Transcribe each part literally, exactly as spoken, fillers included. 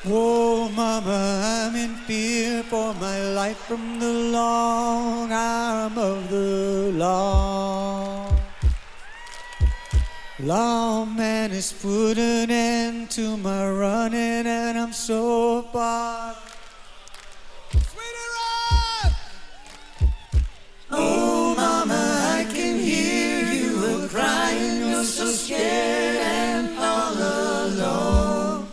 Oh, mama, I'm in fear for my life from the long arm of the law. Lawman has put an end to my running, and I'm so far. Oh, mama, I can hear you crying. You're so scared and all alone.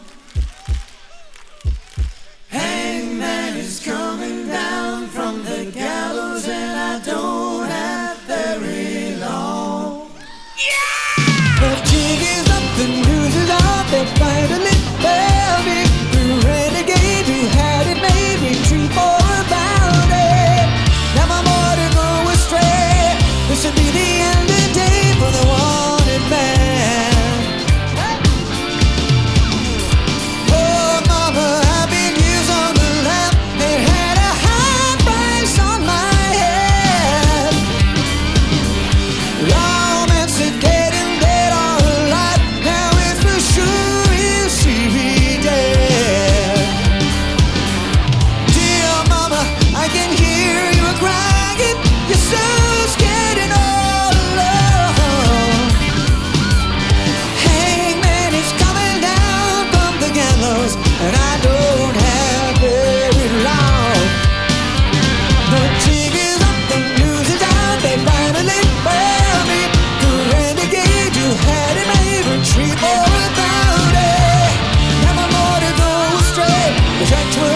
Hangman is coming down from the gallows, and I don't have very long. Yeah! The jig is up, the news is out. They finally found me. The renegade who had it made retreat for about it. Now my more to go astray. This will be the end of the day for the wanted man. Oh, mama, I've been years on the lam. It had a high price on my head. Lawman said getting dead or alive. Now it's for sure he'll see me dead. Dear mama, I can hear you crying. You're so scared and all alone. Hangman is coming down from the gallows, and I don't have very long. The jig is up, the news is out. They finally found me. The renegade who had it made retreat for about it. Never more to go astray. The tracks were